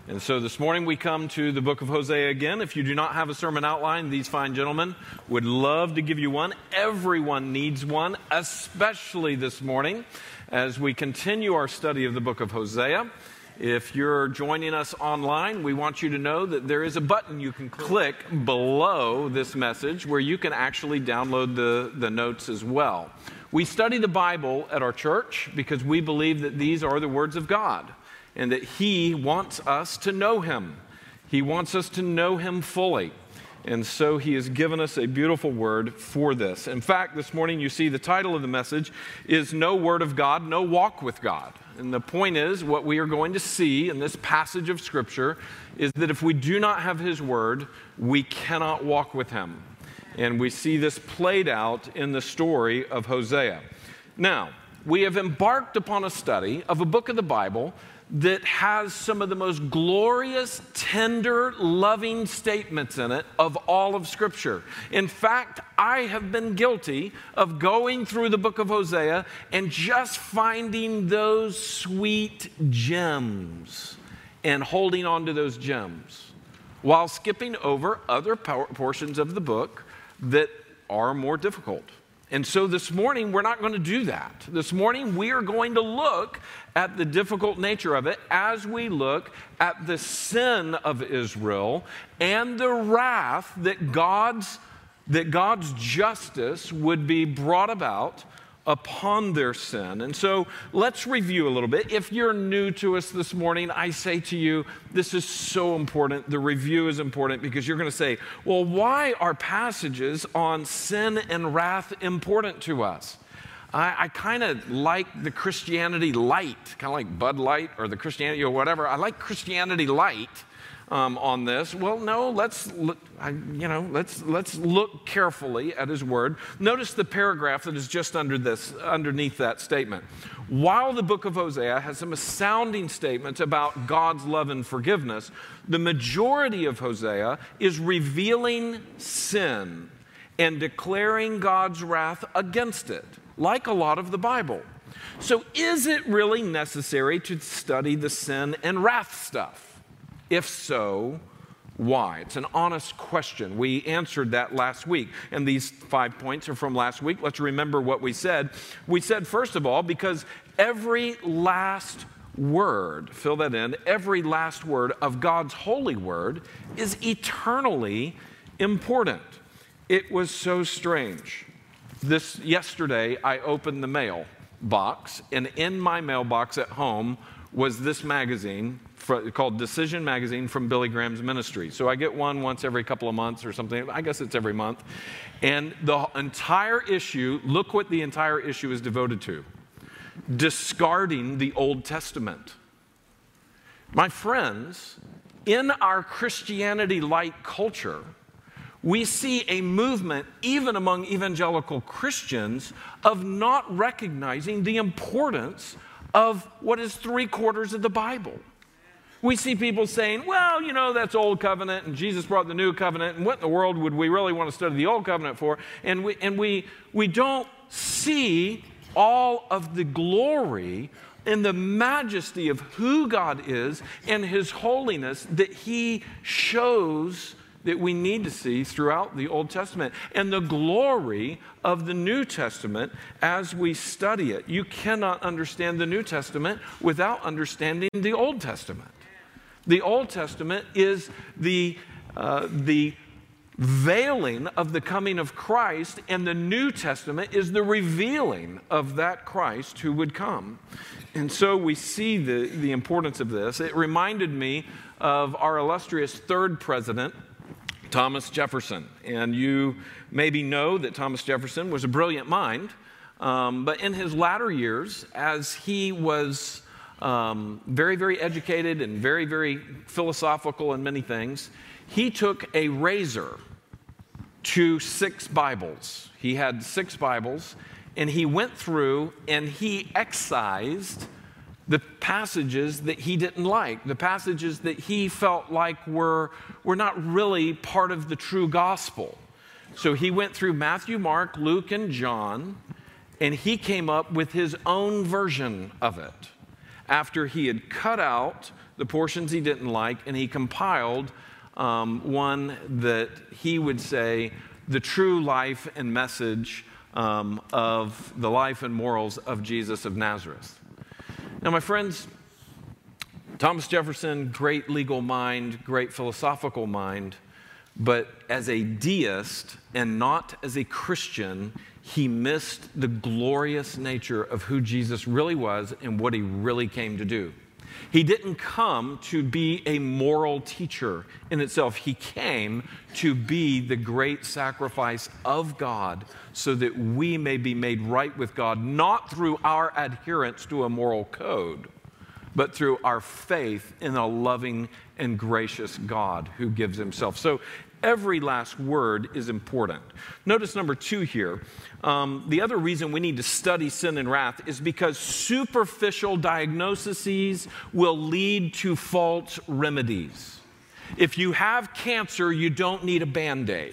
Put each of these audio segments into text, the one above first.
And so this morning we come to the book of Hosea again. If you do not have a sermon outline, these fine gentlemen would love to give you one. Everyone needs one, especially this morning as we continue our study of the book of Hosea. If you're joining us online, we want you to know that there is a button you can click below this message where you can actually download the notes as well. We study the Bible at our church because we believe that these are the words of God and that He wants us to know Him. He wants us to know Him fully. And so He has given us a beautiful word for this. In fact, this morning you see the title of the message is No Word of God, No Walk with God. And the point is, what we are going to see in this passage of Scripture is that if we do not have His Word, we cannot walk with Him. And we see this played out in the story of Hosea. Now, we have embarked upon a study of a book of the Bible that has some of the most glorious, tender, loving statements in it of all of Scripture. In fact, I have been guilty of going through the book of Hosea and just finding those sweet gems and holding on to those gems while skipping over other portions of the book that are more difficult. And so this morning, we're not going to do that. This morning, we are going to look at the difficult nature of it as we look at the sin of Israel and the wrath that God's justice would be brought about upon their sin. And so let's review a little bit. If you're new to us this morning, I say to you, this is so important. The review is important because you're going to say, well, why are passages on sin and wrath important to us? I kind of like the Christianity light, kind of like Bud Light or the Christianity or whatever. I like Christianity light on this. Well, no, let's look carefully at His Word. Notice the paragraph that is just underneath that statement. While the book of Hosea has some astounding statements about God's love and forgiveness, the majority of Hosea is revealing sin and declaring God's wrath against it, like a lot of the Bible. So is it really necessary to study the sin and wrath stuff? If so, why? It's an honest question. We answered that last week, and these 5 points are from last week. Let's remember what we said. We said, first of all, because every last word, fill that in, every last word of God's holy word is eternally important. It was so strange. Yesterday, I opened the mail box, and in my mailbox at home was this magazine called Decision Magazine from Billy Graham's ministry. So I get one once every couple of months or something. I guess it's every month. And the entire issue, look what the entire issue is devoted to. Discarding the Old Testament. My friends, in our Christianity light culture, we see a movement, even among evangelical Christians, of not recognizing the importance of what is 3/4 of the Bible. We see people saying, well, that's Old Covenant, and Jesus brought the New Covenant, and what in the world would we really want to study the Old Covenant for? And we don't see all of the glory and the majesty of who God is and His holiness that He shows that we need to see throughout the Old Testament, and the glory of the New Testament as we study it. You cannot understand the New Testament without understanding the Old Testament. The Old Testament is the veiling of the coming of Christ, and the New Testament is the revealing of that Christ who would come. And so we see the importance of this. It reminded me of our illustrious third president, Thomas Jefferson. And you maybe know that Thomas Jefferson was a brilliant mind, but in his latter years, as he was very, very educated and very, very philosophical in many things, he took a razor to 6 Bibles. He had 6 Bibles, and he went through and he excised the passages that he didn't like, the passages that he felt like were not really part of the true gospel. So he went through Matthew, Mark, Luke, and John, and he came up with his own version of it after he had cut out the portions he didn't like, and he compiled one that he would say the true life and message of the life and morals of Jesus of Nazareth. Now, my friends, Thomas Jefferson, great legal mind, great philosophical mind, but as a deist and not as a Christian, he missed the glorious nature of who Jesus really was and what he really came to do. He didn't come to be a moral teacher in itself. He came to be the great sacrifice of God so that we may be made right with God, not through our adherence to a moral code, but through our faith in a loving and gracious God who gives himself. So every last word is important. Notice number 2 here. The other reason we need to study sin and wrath is because superficial diagnoses will lead to false remedies. If you have cancer, you don't need a Band-Aid.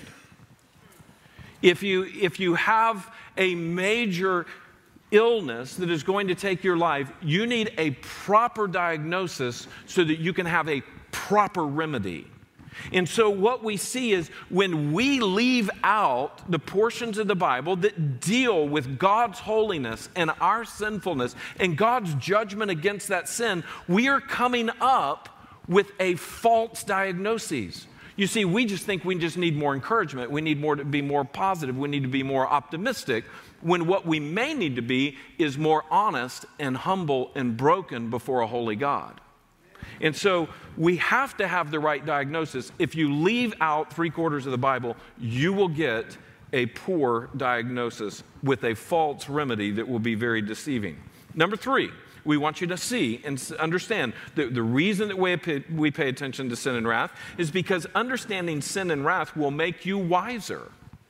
If you have a major illness that is going to take your life, you need a proper diagnosis so that you can have a proper remedy. And so what we see is when we leave out the portions of the Bible that deal with God's holiness and our sinfulness and God's judgment against that sin, we are coming up with a false diagnosis. You see, we just think we just need more encouragement. We need more to be more positive. We need to be more optimistic, when what we may need to be is more honest and humble and broken before a holy God. And so we have to have the right diagnosis. If you leave out 3/4 of the Bible, you will get a poor diagnosis with a false remedy that will be very deceiving. Number 3, we want you to see and understand that the reason that we pay attention to sin and wrath is because understanding sin and wrath will make you wiser.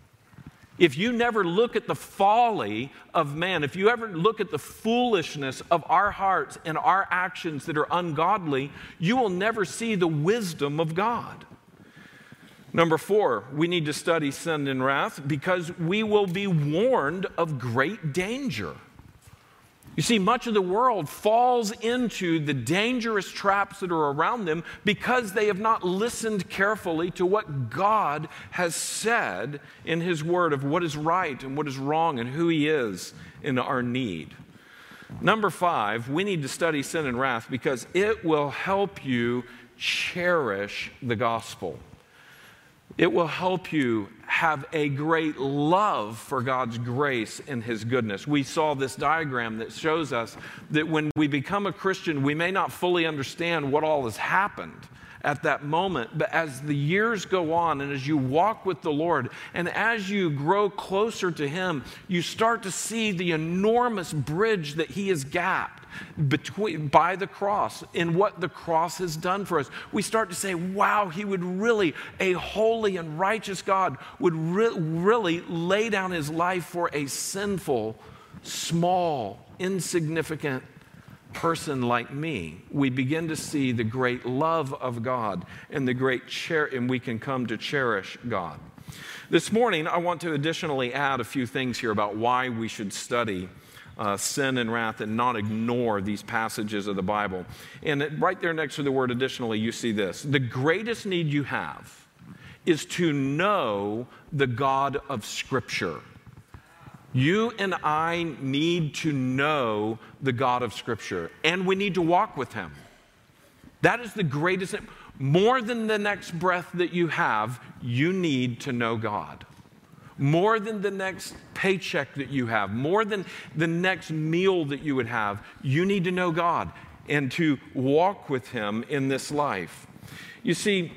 If you never look at the folly of man, if you ever look at the foolishness of our hearts and our actions that are ungodly, you will never see the wisdom of God. Number 4, we need to study sin and wrath because we will be warned of great danger. You see, much of the world falls into the dangerous traps that are around them because they have not listened carefully to what God has said in His Word of what is right and what is wrong and who He is in our need. Number 5, we need to study sin and wrath because it will help you cherish the gospel. It will help you have a great love for God's grace and His goodness. We saw this diagram that shows us that when we become a Christian, we may not fully understand what all has happened at that moment, but as the years go on and as you walk with the Lord and as you grow closer to Him, you start to see the enormous bridge that He has gapped by the cross and what the cross has done for us. We start to say, wow, He would really, a holy and righteous God would really lay down His life for a sinful, small, insignificant person like me. We begin to see the great love of God and the great and we can come to cherish God. This morning, I want to additionally add a few things here about why we should study sin and wrath and not ignore these passages of the Bible. And right there next to the word additionally, you see this. The greatest need you have is to know the God of Scripture. You and I need to know the God of Scripture, and we need to walk with Him. That is the greatest. More than the next breath that you have, you need to know God. More than the next paycheck that you have, more than the next meal that you would have, you need to know God and to walk with Him in this life. You see,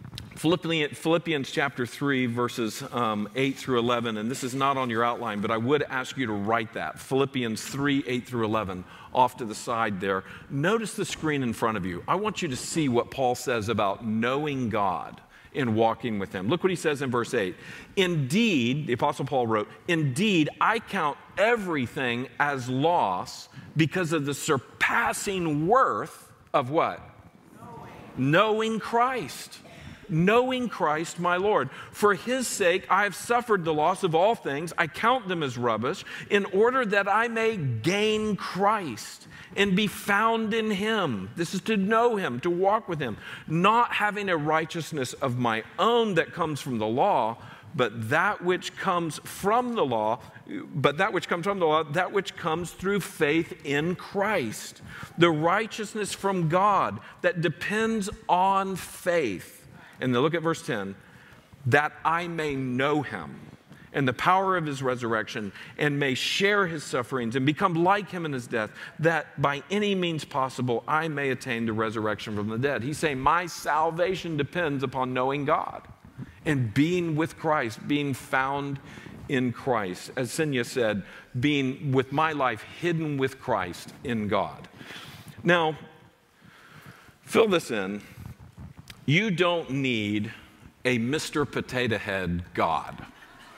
Philippians chapter 3, verses 8 through 11, and this is not on your outline, but I would ask you to write that. Philippians 3, 8 through 11, off to the side there. Notice the screen in front of you. I want you to see what Paul says about knowing God and walking with Him. Look what he says in verse 8. Indeed, the Apostle Paul wrote, indeed, I count everything as loss because of the surpassing worth of what? Knowing Christ. knowing Christ my Lord. For his sake I have suffered the loss of all things. I count them as rubbish, in order that I may gain Christ and be found in him. This is to know him, to walk with him, not having a righteousness of my own that comes from the law, but that which comes from the law, that which comes through faith in Christ. The righteousness from God that depends on faith. And then look at verse 10. That I may know him and the power of his resurrection, and may share his sufferings and become like him in his death, that by any means possible I may attain the resurrection from the dead. He's saying my salvation depends upon knowing God and being with Christ, being found in Christ. As Senya said, being with my life hidden with Christ in God. Now, fill this in. You don't need a Mr. Potato Head God.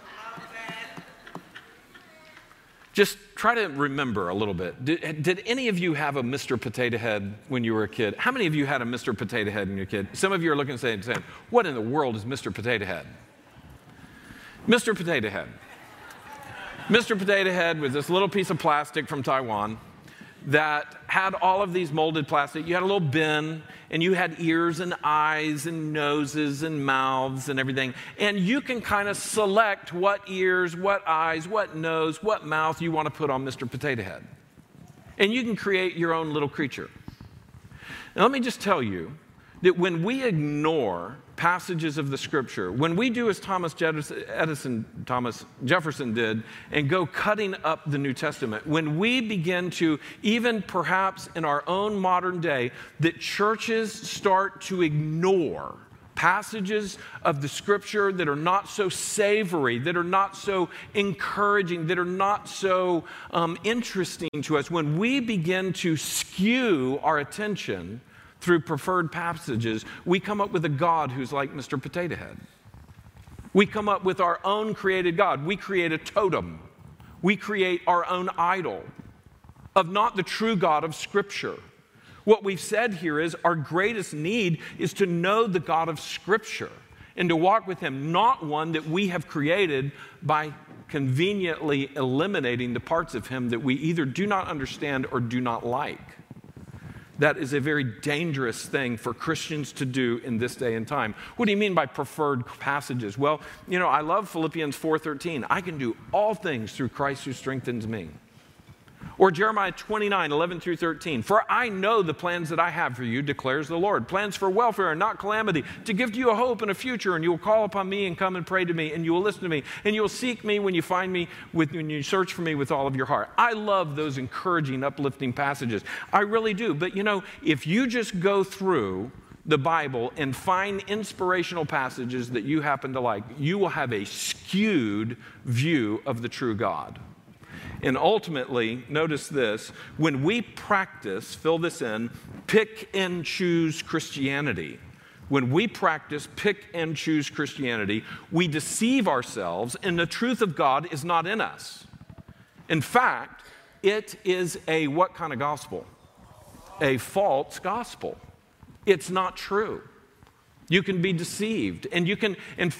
Just try to remember a little bit. Did any of you have a Mr. Potato Head when you were a kid? How many of you had a Mr. Potato Head when you were a kid? Some of you are looking and saying, what in the world is Mr. Potato Head? Mr. Potato Head. Mr. Potato Head was this little piece of plastic from Taiwan that had all of these molded plastic. You had a little bin, and you had ears and eyes and noses and mouths and everything. And you can kind of select what ears, what eyes, what nose, what mouth you want to put on Mr. Potato Head. And you can create your own little creature. Now, let me just tell you that when we ignore passages of the Scripture, when we do as Thomas Jefferson did and go cutting up the New Testament, when we begin to, even perhaps in our own modern day, that churches start to ignore passages of the Scripture that are not so savory, that are not so encouraging, that are not so interesting to us, when we begin to skew our attention through preferred passages, we come up with a God who's like Mr. Potato Head. We come up with our own created God. We create a totem. We create our own idol of not the true God of Scripture. What we've said here is our greatest need is to know the God of Scripture and to walk with him, not one that we have created by conveniently eliminating the parts of him that we either do not understand or do not like. That is a very dangerous thing for Christians to do in this day and time. What do you mean by preferred passages? Well, I love Philippians 4:13. I can do all things through Christ who strengthens me. Or Jeremiah 29:11-13. For I know the plans that I have for you, declares the Lord. Plans for welfare and not calamity, to give to you a hope and a future. And you will call upon me and come and pray to me, and you will listen to me. And you will seek me when you find me, when you search for me with all of your heart. I love those encouraging, uplifting passages. I really do. But if you just go through the Bible and find inspirational passages that you happen to like, you will have a skewed view of the true God. And ultimately, notice this, when we practice, fill this in, pick and choose Christianity, when we practice pick and choose Christianity, we deceive ourselves and the truth of God is not in us. In fact, it is a what kind of gospel? A false gospel. It's not true. You can be deceived, and you can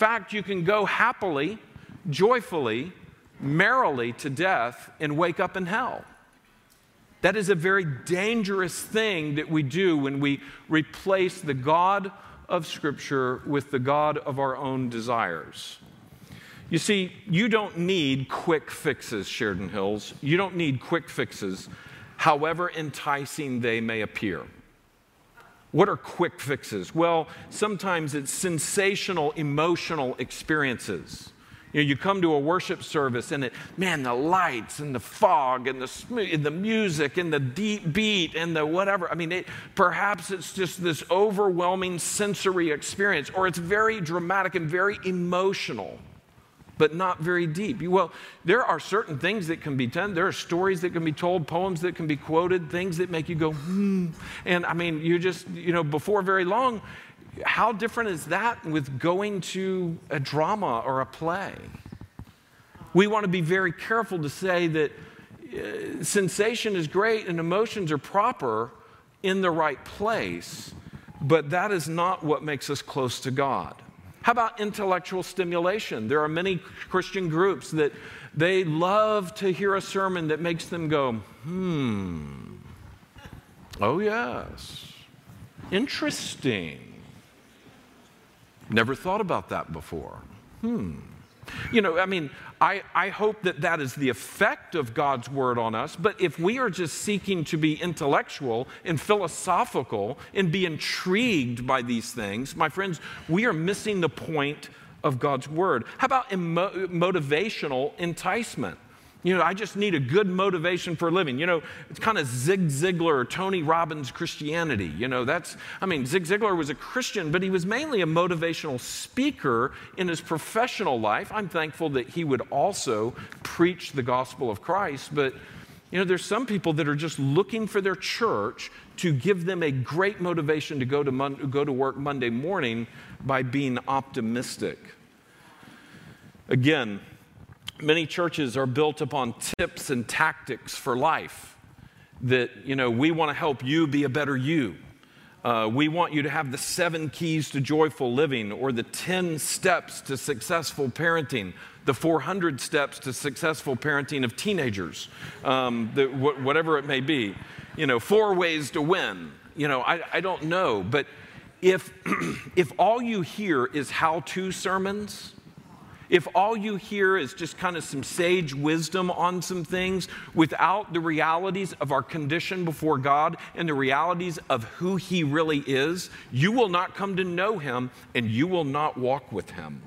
go happily, joyfully, merrily to death and wake up in hell. That is a very dangerous thing that we do when we replace the God of Scripture with the God of our own desires. You see, you don't need quick fixes, Sheridan Hills. You don't need quick fixes, however enticing they may appear. What are quick fixes? Well, sometimes it's sensational, emotional experiences. You come to a worship service and the lights and the fog and the music and the deep beat and the whatever. Perhaps it's just this overwhelming sensory experience, or it's very dramatic and very emotional, but not very deep. Well, there are certain things that can be done. There are stories that can be told, poems that can be quoted, things that make you go, And you just, before very long, how different is that with going to a drama or a play? We want to be very careful to say that sensation is great and emotions are proper in the right place, but that is not what makes us close to God. How about intellectual stimulation? There are many Christian groups that they love to hear a sermon that makes them go, oh yes, interesting. Never thought about that before. You know, I mean, I hope that that is the effect of God's word on us, but if we are just seeking to be intellectual and philosophical and be intrigued by these things, my friends, we are missing the point of God's word. How about motivational enticement? You know, I just need a good motivation for living. You know, it's kind of Zig Ziglar or Tony Robbins Christianity. You know, Zig Ziglar was a Christian, but he was mainly a motivational speaker in his professional life. I'm thankful that he would also preach the gospel of Christ. But, you know, there's some people that are just looking for their church to give them a great motivation to go to work Monday morning by being optimistic. Again, many churches are built upon tips and tactics for life that, you know, we want to help you be a better you. We want you to have the 7 keys to joyful living, or the 10 steps to successful parenting, the 400 steps to successful parenting of teenagers, whatever it may be. You know, 4 ways to win. You know, I don't know. But if all you hear is how-to sermons, if all you hear is just kind of some sage wisdom on some things without the realities of our condition before God and the realities of who He really is, you will not come to know Him and you will not walk with Him.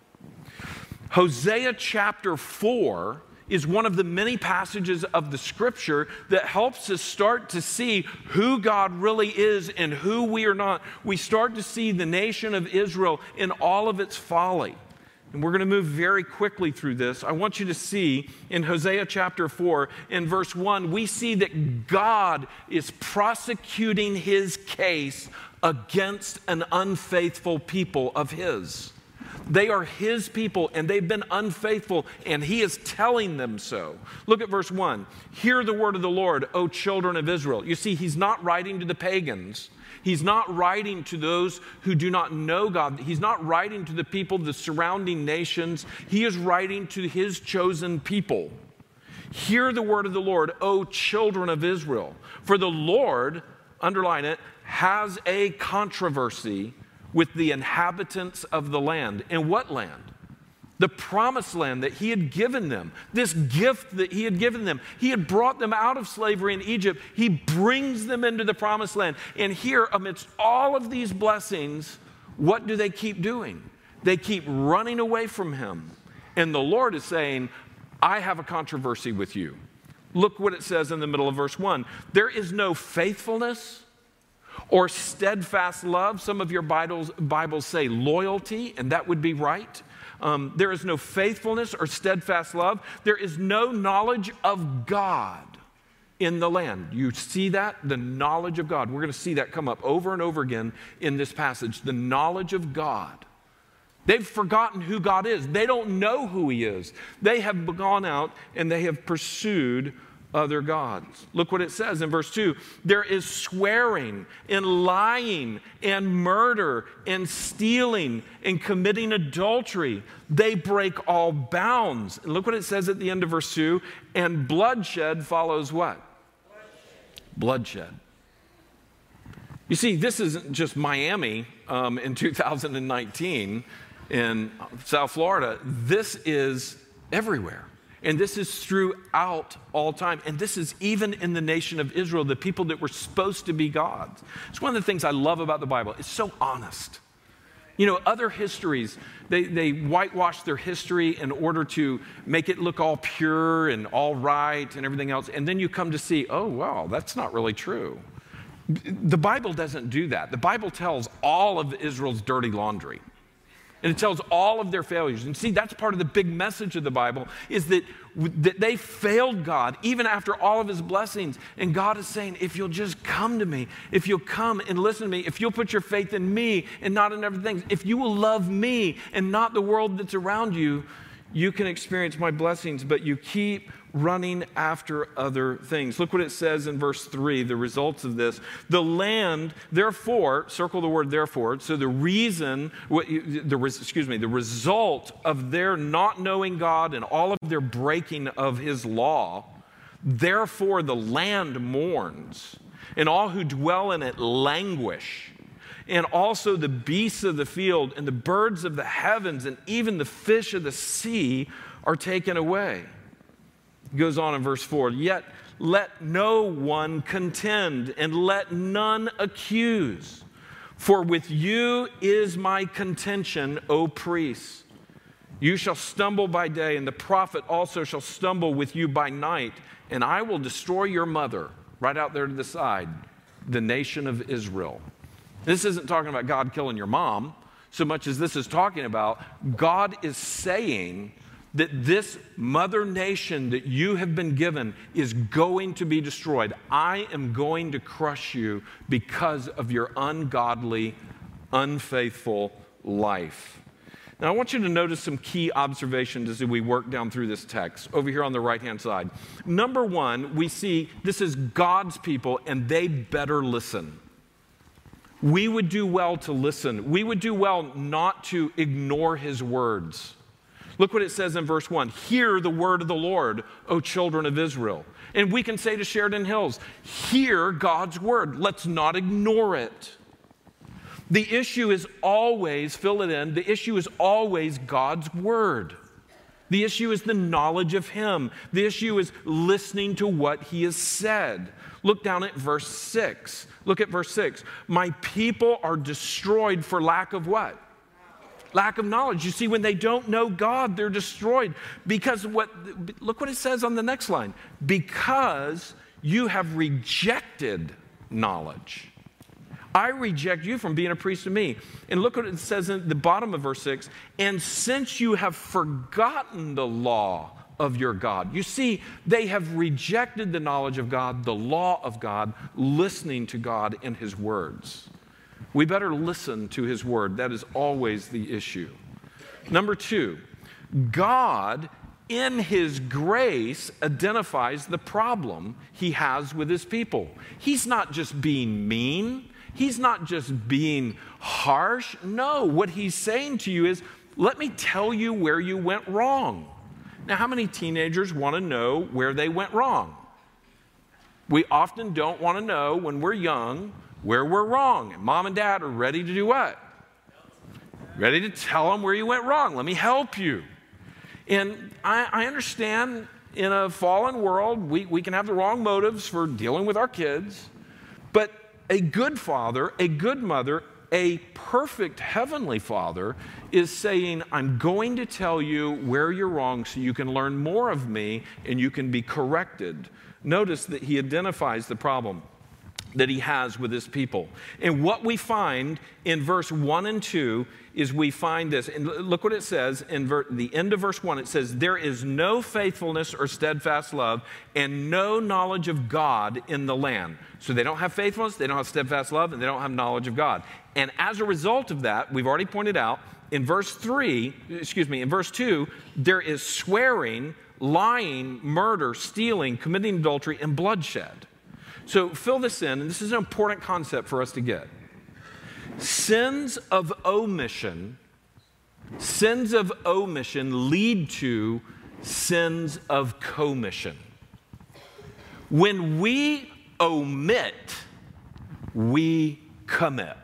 Hosea chapter 4 is one of the many passages of the Scripture that helps us start to see who God really is and who we are not. We start to see the nation of Israel in all of its folly. And we're going to move very quickly through this. I want you to see in Hosea chapter 4, in verse 1, we see that God is prosecuting His case against an unfaithful people of His. They are His people, and they've been unfaithful, and He is telling them so. Look at verse 1. Hear the word of the Lord, O children of Israel. You see, He's not writing to the pagans. He's not writing to those who do not know God. He's not writing to the people, the surrounding nations. He is writing to His chosen people. Hear the word of the Lord, O children of Israel. For the Lord, underline it, has a controversy with the inhabitants of the land. And what land? The promised land that He had given them, this gift that He had given them. He had brought them out of slavery in Egypt. He brings them into the promised land. And here, amidst all of these blessings, what do they keep doing? They keep running away from Him. And the Lord is saying, I have a controversy with you. Look what it says in the middle of verse 1. There is no faithfulness or steadfast love. Some of your Bibles say loyalty, and that would be right. There is no faithfulness or steadfast love. There is no knowledge of God in the land. You see that? The knowledge of God. We're going to see that come up over and over again in this passage. The knowledge of God. They've forgotten who God is. They don't know who He is. They have gone out and they have pursued other gods. Look what it says in verse 2. There is swearing and lying and murder and stealing and committing adultery. They break all bounds. And look what it says at the end of verse 2. And bloodshed follows what? Bloodshed. You see, this isn't just Miami in 2019 in South Florida. This is everywhere. And this is throughout all time. And this is even in the nation of Israel, the people that were supposed to be gods. It's one of the things I love about the Bible. It's so honest. You know, other histories, they whitewash their history in order to make it look all pure and all right and everything else. And then you come to see, oh, wow, that's not really true. The Bible doesn't do that. The Bible tells all of Israel's dirty laundry. And it tells all of their failures. And see, that's part of the big message of the Bible, is that they failed God even after all of His blessings. And God is saying, if you'll just come to me, if you'll come and listen to me, if you'll put your faith in me and not in other things, if you will love me and not the world that's around you, you can experience my blessings. But you keep running after other things. Look what it says in verse 3, the results of this. The land, therefore, circle the word therefore, so the result of their not knowing God and all of their breaking of his law, therefore the land mourns, and all who dwell in it languish. And also the beasts of the field and the birds of the heavens and even the fish of the sea are taken away. It goes on in verse 4, yet let no one contend and let none accuse. For with you is my contention, O priests. You shall stumble by day, and the prophet also shall stumble with you by night, and I will destroy your mother, right out there to the side, the nation of Israel. This isn't talking about God killing your mom so much as this is talking about God is saying that this mother nation that you have been given is going to be destroyed. I am going to crush you because of your ungodly, unfaithful life. Now, I want you to notice some key observations as we work down through this text over here on the right-hand side. Number one, we see this is God's people and they better listen. We would do well to listen. We would do well not to ignore his words. Look what it says in verse 1. Hear the word of the Lord, O children of Israel. And we can say to Sheridan Hills, hear God's word. Let's not ignore it. The issue is always, fill it in, the issue is always God's word. The issue is the knowledge of him. The issue is listening to what he has said. Look down at verse 6. Look at verse 6. My people are destroyed for lack of what? Lack of knowledge. You see, when they don't know God, they're destroyed. Because look what it says on the next line. Because you have rejected knowledge. I reject you from being a priest to me. And look what it says in the bottom of verse 6. And since you have forgotten the law of your God. You see, they have rejected the knowledge of God, the law of God, listening to God and his words. We better listen to his word. That is always the issue. Number two, God in his grace identifies the problem he has with his people. He's not just being mean. He's not just being harsh. No, what he's saying to you is, let me tell you where you went wrong. Now, how many teenagers want to know where they went wrong? We often don't want to know when we're young where we're wrong. And mom and dad are ready to do what? Ready to tell them where you went wrong. Let me help you. And I understand in a fallen world, we can have the wrong motives for dealing with our kids. But a good father, a good mother, a perfect heavenly father is saying, I'm going to tell you where you're wrong so you can learn more of me and you can be corrected. Notice that he identifies the problem that he has with his people. And what we find in verse 1 and 2 is we find this. And look what it says in the end of verse 1. It says, there is no faithfulness or steadfast love and no knowledge of God in the land. So they don't have faithfulness, they don't have steadfast love, and they don't have knowledge of God. And as a result of that, we've already pointed out, in verse 2, there is swearing, lying, murder, stealing, committing adultery, and bloodshed. So fill this in, and this is an important concept for us to get. Sins of omission lead to sins of commission. When we omit, we commit.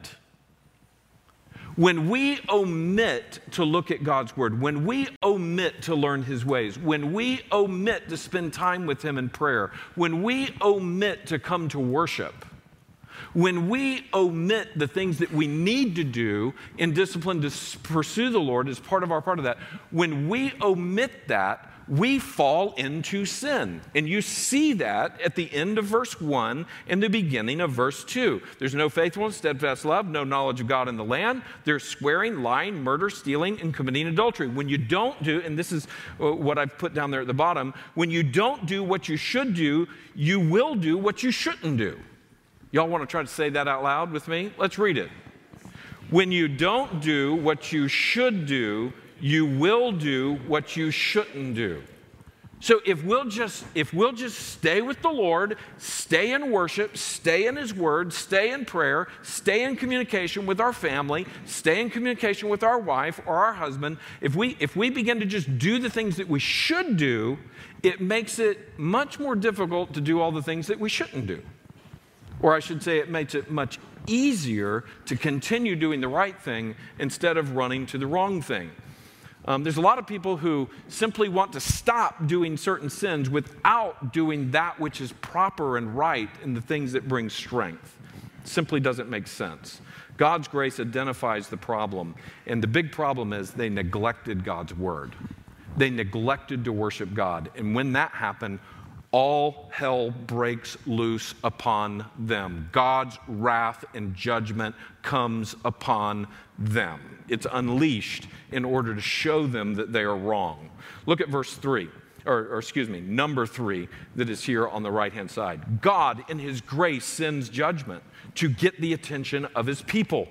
When we omit to look at God's word, when we omit to learn his ways, when we omit to spend time with him in prayer, when we omit to come to worship, when we omit the things that we need to do in discipline to pursue the Lord as part of that, when we omit that, we fall into sin. And you see that at the end of verse 1 and the beginning of verse 2. There's no faithfulness, steadfast love, no knowledge of God in the land. There's swearing, lying, murder, stealing, and committing adultery. When you don't do, and this is what I've put down there at the bottom, when you don't do what you should do, you will do what you shouldn't do. Y'all want to try to say that out loud with me? Let's read it. When you don't do what you should do, you will do what you shouldn't do. So if we'll just stay with the Lord, stay in worship, stay in His Word, stay in prayer, stay in communication with our family, stay in communication with our wife or our husband, if we begin to just do the things that we should do, it makes it much more difficult to do all the things that we shouldn't do. Or I should say, it makes it much easier to continue doing the right thing instead of running to the wrong thing. There's a lot of people who simply want to stop doing certain sins without doing that which is proper and right and the things that bring strength. It simply doesn't make sense. God's grace identifies the problem, and the big problem is they neglected God's word. They neglected to worship God, and when that happened, all hell breaks loose upon them. God's wrath and judgment comes upon them. It's unleashed in order to show them that they are wrong. Look at verse 3, number 3 that is here on the right-hand side. God, in His grace, sends judgment to get the attention of His people.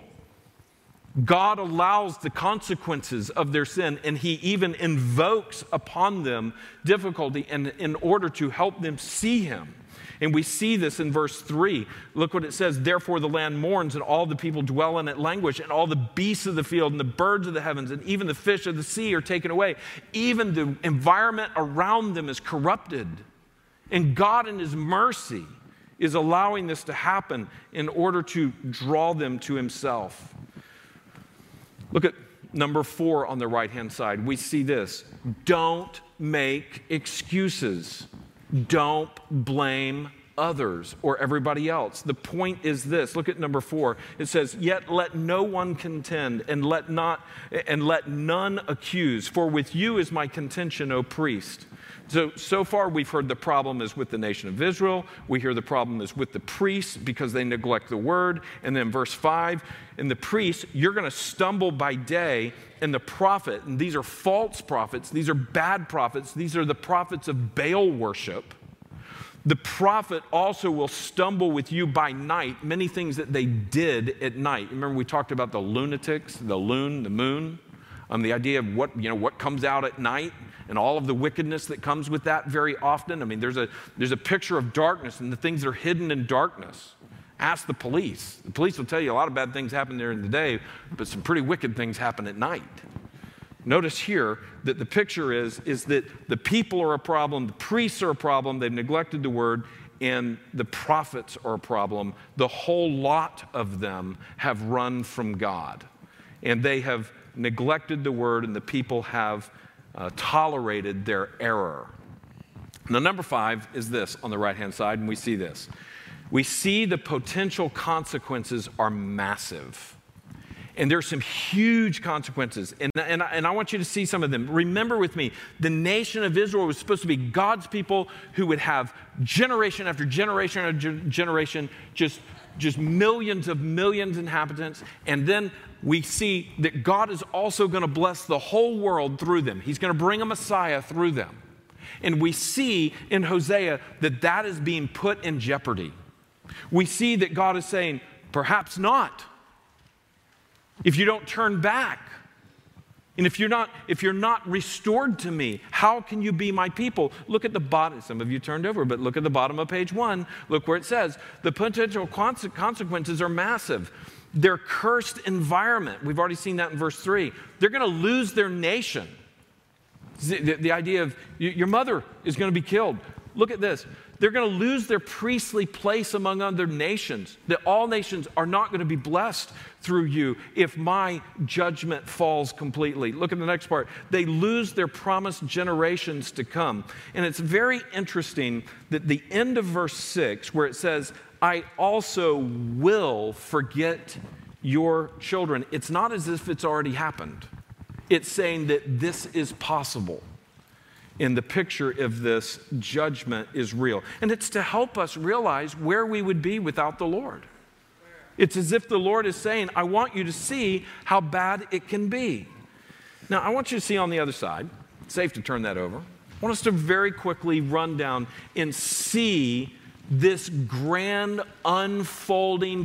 God allows the consequences of their sin, and He even invokes upon them difficulty in order to help them see Him. And we see this in verse 3. Look what it says. Therefore the land mourns, and all the people dwell in it languish, and all the beasts of the field and the birds of the heavens and even the fish of the sea are taken away. Even the environment around them is corrupted. And God in His mercy is allowing this to happen in order to draw them to Himself. Look at number 4 on the right-hand side. We see this. Don't make excuses. Don't blame others or everybody else. The point is this. Look at number 4. It says, yet let no one contend and let none accuse. For with you is my contention, O priest. So far we've heard the problem is with the nation of Israel. We hear the problem is with the priests because they neglect the word. And then verse 5, in the priests, you're going to stumble by day, and the prophet, and these are false prophets, these are bad prophets, these are the prophets of Baal worship. The prophet also will stumble with you by night, many things that they did at night. Remember we talked about the lunatics, the moon, the idea of what comes out at night and all of the wickedness that comes with that very often. I mean, there's a picture of darkness and the things that are hidden in darkness. Ask the police. The police will tell you a lot of bad things happen there in the day, but some pretty wicked things happen at night. Notice here that the picture is that the people are a problem, the priests are a problem, they've neglected the word, and the prophets are a problem. The whole lot of them have run from God, and they have neglected the word, and the people have tolerated their error. Now, number 5 is this on the right-hand side, and we see this. We see the potential consequences are massive. And there's some huge consequences. And I want you to see some of them. Remember with me, the nation of Israel was supposed to be God's people who would have generation after generation after generation, just millions of millions of inhabitants. And then we see that God is also going to bless the whole world through them. He's going to bring a Messiah through them. And we see in Hosea that is being put in jeopardy. We see that God is saying, perhaps not. If you don't turn back, and if you're not restored to me, how can you be my people? Look at the bottom. Some of you turned over, but look at the bottom of page 1. Look where it says, the potential consequences are massive. Their cursed environment, we've already seen that in verse 3. They're going to lose their nation. The idea of your mother is going to be killed. Look at this. They're going to lose their priestly place among other nations. That all nations are not going to be blessed through you if my judgment falls completely. Look at the next part. They lose their promised generations to come. And it's very interesting that the end of verse 6, where it says, I also will forget your children. It's not as if it's already happened. It's saying that this is possible. And the picture of this judgment is real. And it's to help us realize where we would be without the Lord. It's as if the Lord is saying, I want you to see how bad it can be. Now, I want you to see on the other side, it's safe to turn that over. I want us to very quickly run down and see this grand, unfolding,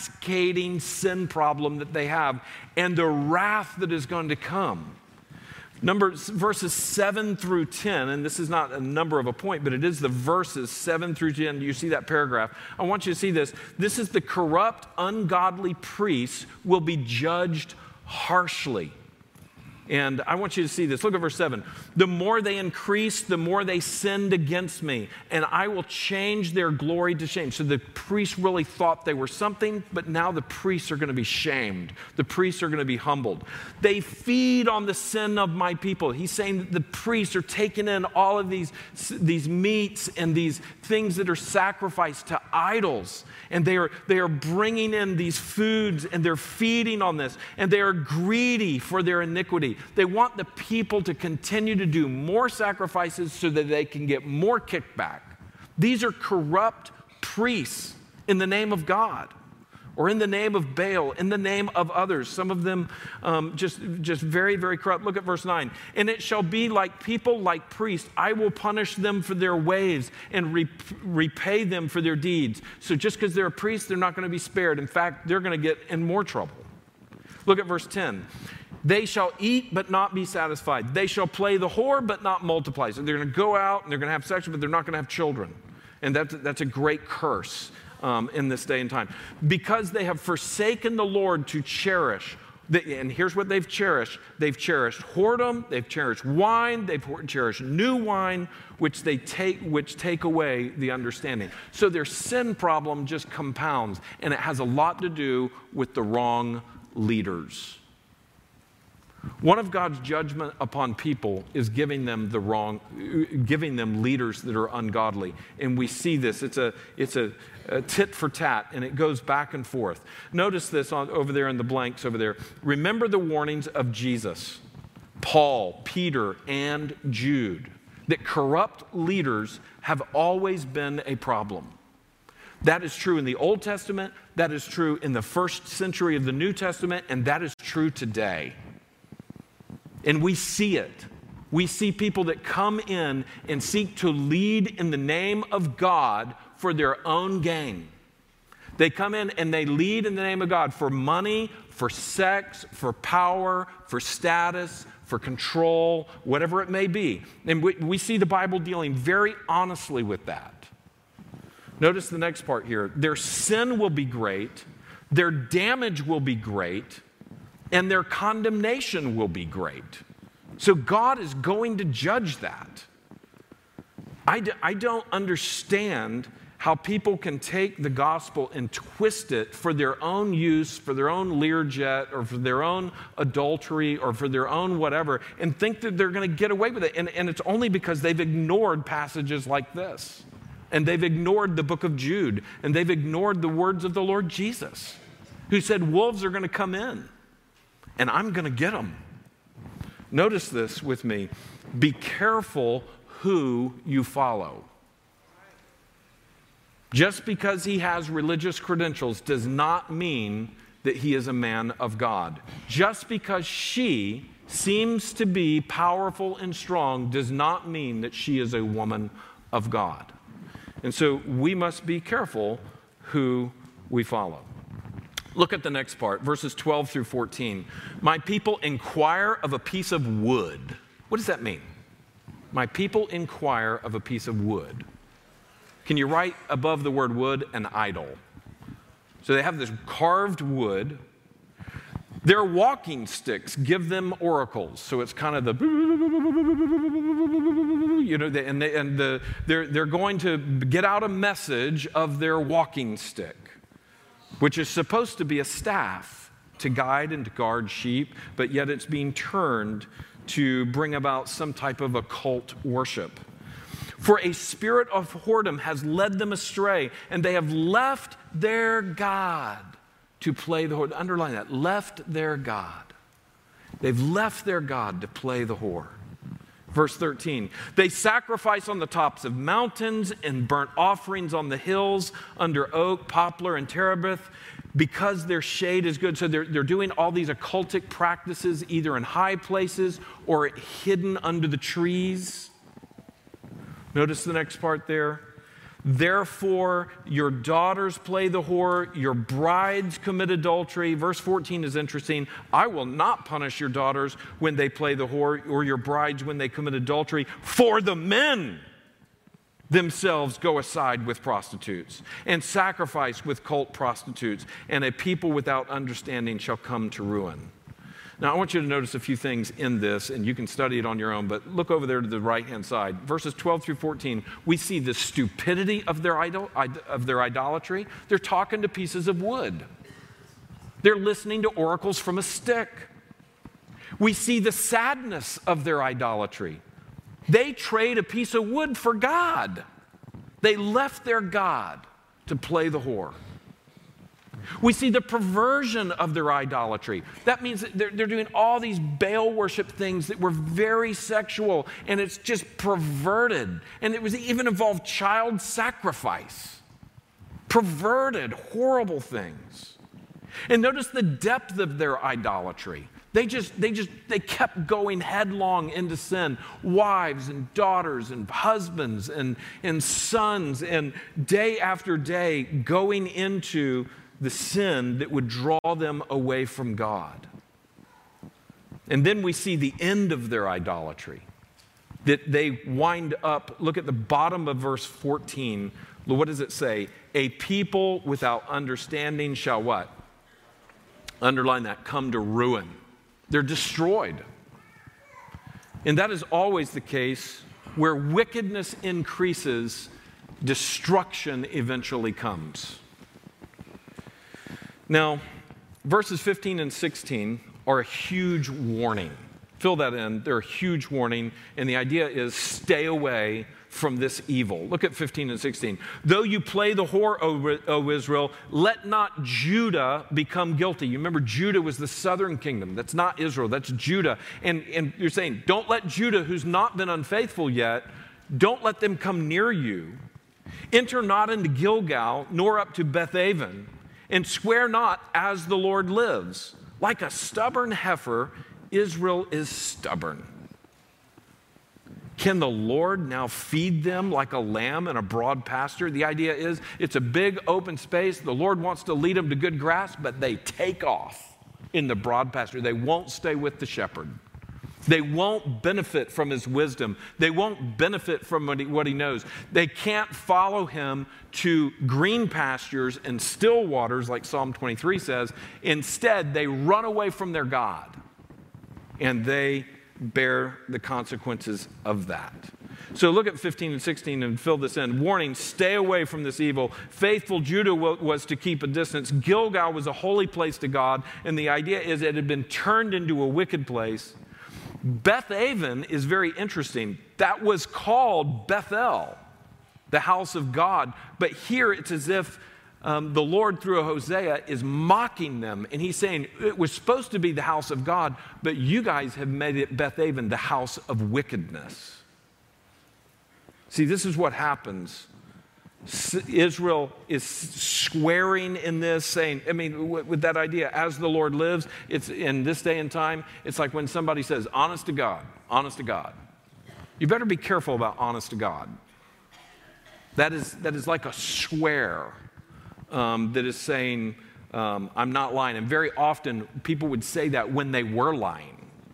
cascading sin problem that they have and the wrath that is going to come. Verses 7 through 10, and this is not a number of a point, but it is the verses 7 through 10. You see that paragraph. I want you to see this. This is the corrupt, ungodly priests will be judged harshly. And I want you to see this. Look at verse 7. The more they increased, the more they sinned against me, and I will change their glory to shame. So the priests really thought they were something, but now the priests are going to be shamed. The priests are going to be humbled. They feed on the sin of my people. He's saying that the priests are taking in all of these meats and these things that are sacrificed to idols. And they are bringing in these foods, and they're feeding on this, and they are greedy for their iniquity. They want the people to continue to do more sacrifices so that they can get more kickback. These are corrupt priests in the name of God, or in the name of Baal, in the name of others. Some of them just very, very corrupt. Look at verse 9. And it shall be like people, like priests. I will punish them for their ways and repay them for their deeds. So just because they're a priest, they're not going to be spared. In fact, they're going to get in more trouble. Look at verse 10. They shall eat but not be satisfied. They shall play the whore but not multiply. So they're going to go out and they're going to have sex, but they're not going to have children. And that's a great curse in this day and time. Because they have forsaken the Lord to cherish. And here's what they've cherished. They've cherished whoredom. They've cherished wine. They've cherished new wine, which take away the understanding. So their sin problem just compounds. And it has a lot to do with the wrong leaders. One of God's judgment upon people is giving them leaders that are ungodly. And we see this. It's a tit for tat, and it goes back and forth. Notice this over there in the blanks over there. Remember the warnings of Jesus, Paul, Peter, and Jude, that corrupt leaders have always been a problem. That is true in the Old Testament, that is true in the first century of the New Testament, and that is true today. And we see it. We see people that come in and seek to lead in the name of God for their own gain. They come in and they lead in the name of God for money, for sex, for power, for status, for control, whatever it may be. And we see the Bible dealing very honestly with that. Notice the next part here. Their sin will be great, their damage will be great, and their condemnation will be great. So God is going to judge that. I don't understand how people can take the gospel and twist it for their own use, for their own Learjet, or for their own adultery, or for their own whatever, and think that they're going to get away with it. And it's only because they've ignored passages like this. And they've ignored the book of Jude. And they've ignored the words of the Lord Jesus, who said, wolves are going to come in. And I'm going to get them. Notice this with me. Be careful who you follow. Just because he has religious credentials does not mean that he is a man of God. Just because she seems to be powerful and strong does not mean that she is a woman of God. And so we must be careful who we follow. Look at the next part, verses 12 through 14. My people inquire of a piece of wood. What does that mean? My people inquire of a piece of wood. Can you write above the word wood an idol? So they have this carved wood. Their walking sticks give them oracles. So it's kind of the, they're going to get out a message of their walking stick, which is supposed to be a staff to guide and to guard sheep, but yet it's being turned to bring about some type of occult worship. For a spirit of whoredom has led them astray, and they have left their God to play the whore. Underline that, left their God. They've left their God to play the whore. Verse 13, they sacrifice on the tops of mountains and burnt offerings on the hills under oak, poplar, and terebinth because their shade is good. So they're doing all these occultic practices either in high places or hidden under the trees. Notice the next part there. Therefore, your daughters play the whore, your brides commit adultery. Verse 14 is interesting. I will not punish your daughters when they play the whore, or your brides when they commit adultery, for the men themselves go aside with prostitutes and sacrifice with cult prostitutes, and a people without understanding shall come to ruin. Now, I want you to notice a few things in this, and you can study it on your own, but look over there to the right-hand side. Verses 12 through 14, we see the stupidity of their idolatry. They're talking to pieces of wood. They're listening to oracles from a stick. We see the sadness of their idolatry. They trade a piece of wood for God. They left their God to play the whore. We see the perversion of their idolatry. That means that they're doing all these Baal worship things that were very sexual, and it's just perverted. And it was even involved child sacrifice. Perverted, horrible things. And notice the depth of their idolatry. They kept going headlong into sin. Wives and daughters and husbands and sons, and day after day going into the sin that would draw them away from God. And then we see the end of their idolatry, that they wind up, look at the bottom of verse 14. What does it say? A people without understanding shall what? Underline that, come to ruin. They're destroyed. And that is always the case. Where wickedness increases, destruction eventually comes. Now, verses 15 and 16 are a huge warning. Fill that in. They're a huge warning. And the idea is stay away from this evil. Look at 15 and 16. Though you play the whore, O Israel, let not Judah become guilty. You remember Judah was the southern kingdom. That's not Israel. That's Judah. And you're saying, don't let Judah, who's not been unfaithful yet, don't let them come near you. Enter not into Gilgal, nor up to Bethaven, and swear not as the Lord lives. Like a stubborn heifer, Israel is stubborn. Can the Lord now feed them like a lamb in a broad pasture? The idea is it's a big open space. The Lord wants to lead them to good grass, but they take off in the broad pasture. They won't stay with the shepherd. They won't benefit from his wisdom. They won't benefit from what he knows. They can't follow him to green pastures and still waters, like Psalm 23 says. Instead, they run away from their God, and they bear the consequences of that. So look at 15 and 16 and fill this in. Warning, stay away from this evil. Faithful Judah was to keep a distance. Gilgal was a holy place to God, and the idea is it had been turned into a wicked place. Bethaven is very interesting. That was called Bethel, the house of God. But here it's as if the Lord, through Hosea, is mocking them. And he's saying, it was supposed to be the house of God, but you guys have made it, Bethaven, the house of wickedness. See, this is what happens. Israel is swearing in this, saying, with that idea, as the Lord lives, it's in this day and time, it's like when somebody says, honest to God, honest to God. You better be careful about honest to God. That is like a swear that is saying, I'm not lying. And very often people would say that when they were lying.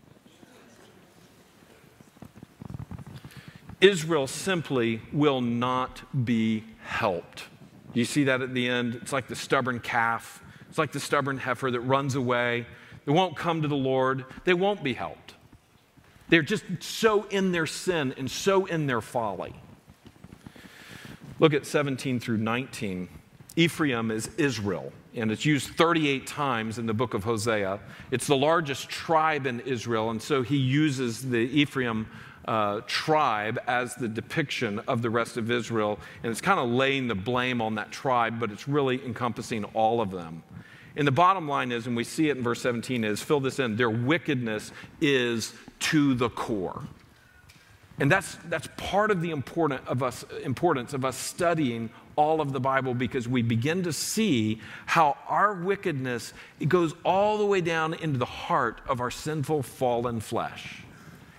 Israel simply will not be helped. You see that at the end? It's like the stubborn calf. It's like the stubborn heifer that runs away. They won't come to the Lord. They won't be helped. They're just so in their sin and so in their folly. Look at 17 through 19. Ephraim is Israel, and it's used 38 times in the book of Hosea. It's the largest tribe in Israel, and so he uses the Ephraim tribe as the depiction of the rest of Israel, and it's kind of laying the blame on that tribe, but it's really encompassing all of them. And the bottom line is, and we see it in verse 17, is, fill this in, their wickedness is to the core. And that's part of the importance of us studying all of the Bible, because we begin to see how our wickedness, it goes all the way down into the heart of our sinful, fallen flesh.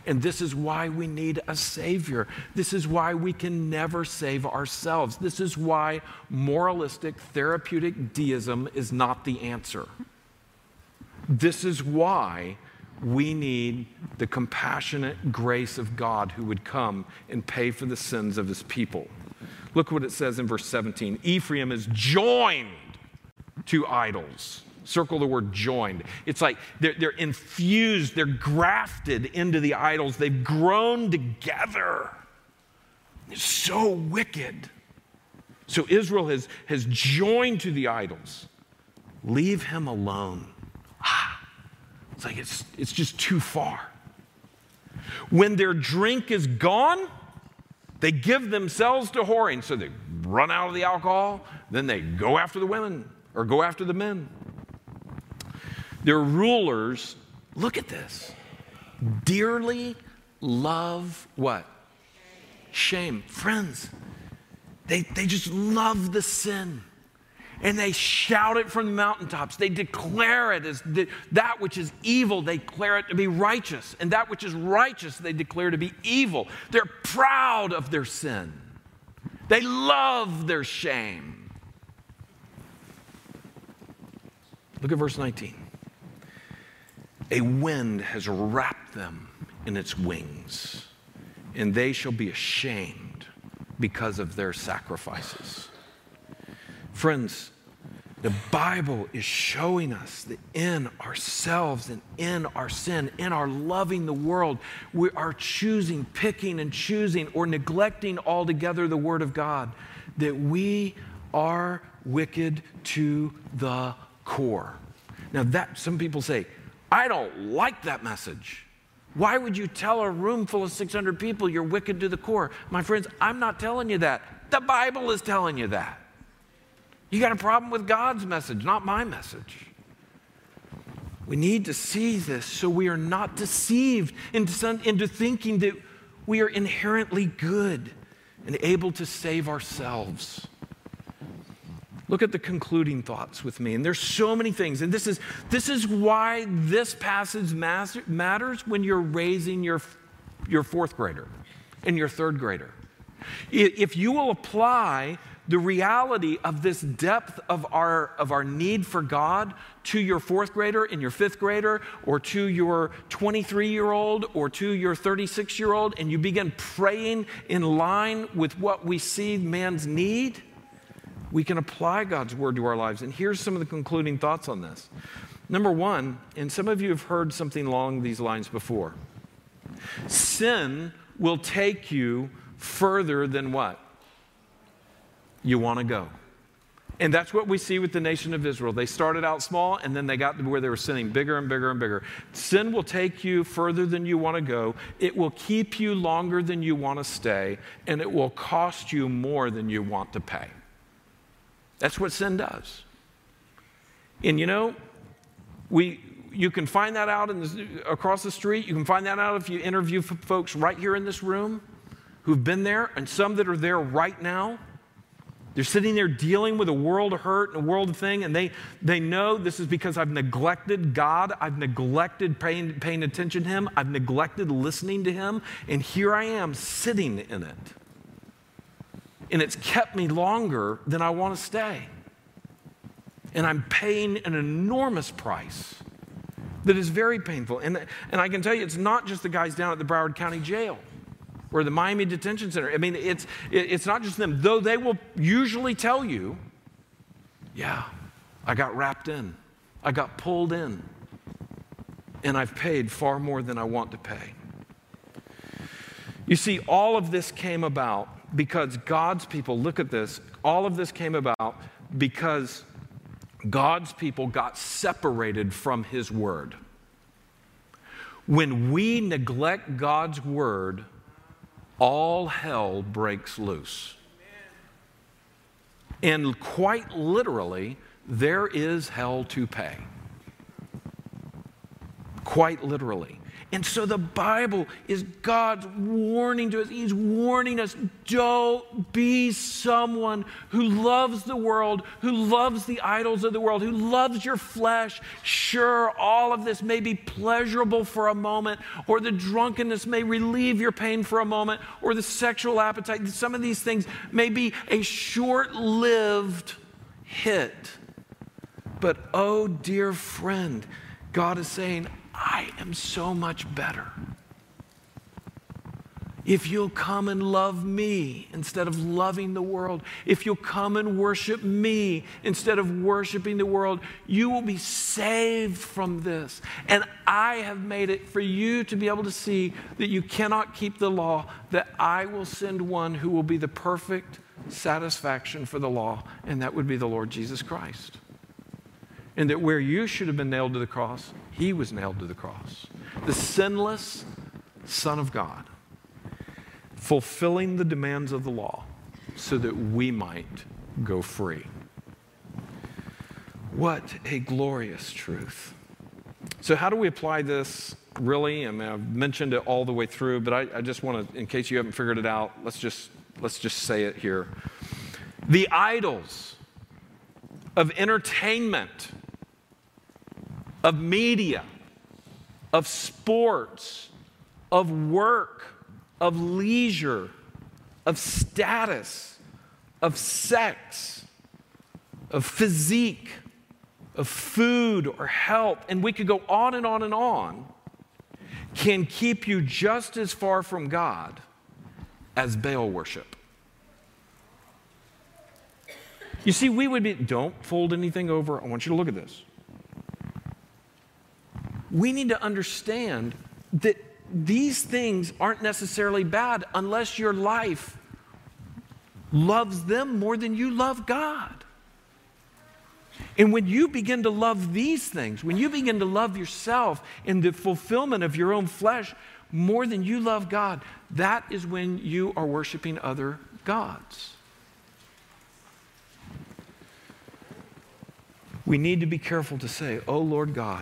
And this is why we need a Savior. This is why we can never save ourselves. This is why moralistic, therapeutic deism is not the answer. This is why we need the compassionate grace of God who would come and pay for the sins of his people. Look what it says in verse 17. Ephraim is joined to idols. Circle the word joined. It's like they're infused, they're grafted into the idols. They've grown together. It's so wicked. So Israel has joined to the idols. Leave him alone. It's like it's just too far. When their drink is gone, they give themselves to whoring. So they run out of the alcohol, then they go after the women or go after the men. Their rulers, look at this, dearly love what? Shame. Friends, they just love the sin. And they shout it from the mountaintops. They declare it as that which is evil, they declare it to be righteous. And that which is righteous, they declare to be evil. They're proud of their sin. They love their shame. Look at verse 19. A wind has wrapped them in its wings, and they shall be ashamed because of their sacrifices. Friends, the Bible is showing us that in ourselves and in our sin, in our loving the world, we are choosing, picking and choosing, or neglecting altogether the Word of God, that we are wicked to the core. Now that, some people say, I don't like that message. Why would you tell a room full of 600 people you're wicked to the core? My friends, I'm not telling you that. The Bible is telling you that. You got a problem with God's message, not my message. We need to see this so we are not deceived into thinking that we are inherently good and able to save ourselves. Look at the concluding thoughts with me. And there's so many things. And this is why this passage matters when you're raising your fourth grader and your third grader. If you will apply the reality of this depth of our need for God to your fourth grader and your fifth grader, or to your 23-year-old or to your 36-year-old, and you begin praying in line with what we see man's need, we can apply God's word to our lives. And here's some of the concluding thoughts on this. Number one, and some of you have heard something along these lines before. Sin will take you further than what? You want to go. And that's what we see with the nation of Israel. They started out small, and then they got to where they were sinning bigger and bigger and bigger. Sin will take you further than you want to go. It will keep you longer than you want to stay, and it will cost you more than you want to pay. That's what sin does. And you know, you can find that out across the street. You can find that out if you interview folks right here in this room who've been there, and some that are there right now. They're sitting there dealing with a world of hurt and a world of thing, and they know this is because I've neglected God. I've neglected paying attention to him. I've neglected listening to him, and here I am sitting in it. And it's kept me longer than I want to stay. And I'm paying an enormous price that is very painful. And I can tell you, it's not just the guys down at the Broward County Jail or the Miami Detention Center. I mean, it's not just them, though they will usually tell you, yeah, I got wrapped in. I got pulled in. And I've paid far more than I want to pay. You see, all of this came about because God's people, look at this, all of this came about because God's people got separated from his word. When we neglect God's word, all hell breaks loose. And quite literally, there is hell to pay. Quite literally. And so the Bible is God's warning to us. He's warning us, don't be someone who loves the world, who loves the idols of the world, who loves your flesh. Sure, all of this may be pleasurable for a moment, or the drunkenness may relieve your pain for a moment, or the sexual appetite. Some of these things may be a short-lived hit. But oh, dear friend, God is saying, I am so much better. If you'll come and love me instead of loving the world, if you'll come and worship me instead of worshiping the world, you will be saved from this. And I have made it for you to be able to see that you cannot keep the law, that I will send one who will be the perfect satisfaction for the law, and that would be the Lord Jesus Christ. And that where you should have been nailed to the cross, he was nailed to the cross. The sinless Son of God, fulfilling the demands of the law so that we might go free. What a glorious truth. So how do we apply this really? I mean, I've mentioned it all the way through, but I just want to, in case you haven't figured it out, let's just say it here. The idols of entertainment, of media, of sports, of work, of leisure, of status, of sex, of physique, of food or health, and we could go on and on and on, can keep you just as far from God as Baal worship. You see, we would be, don't fold anything over. I want you to look at this. We need to understand that these things aren't necessarily bad unless your life loves them more than you love God. And when you begin to love these things, when you begin to love yourself in the fulfillment of your own flesh more than you love God, that is when you are worshiping other gods. We need to be careful to say, oh Lord God,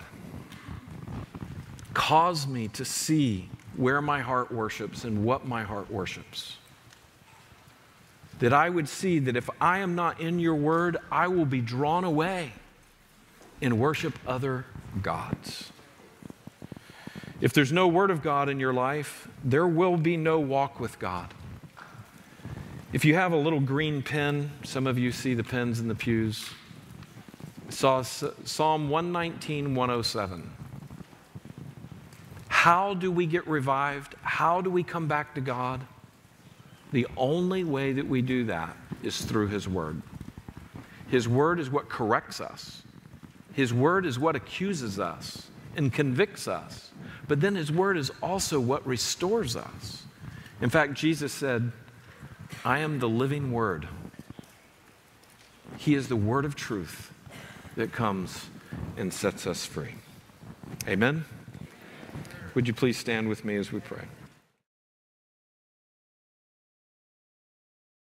cause me to see where my heart worships and what my heart worships. That I would see that if I am not in your word, I will be drawn away and worship other gods. If there's no word of God in your life, there will be no walk with God. If you have a little green pen, some of you see the pens in the pews, Psalm 119, 107. How do we get revived? How do we come back to God? The only way that we do that is through His Word. His Word is what corrects us. His Word is what accuses us and convicts us. But then His Word is also what restores us. In fact, Jesus said, I am the living Word. He is the Word of truth that comes and sets us free. Amen? Would you please stand with me as we pray?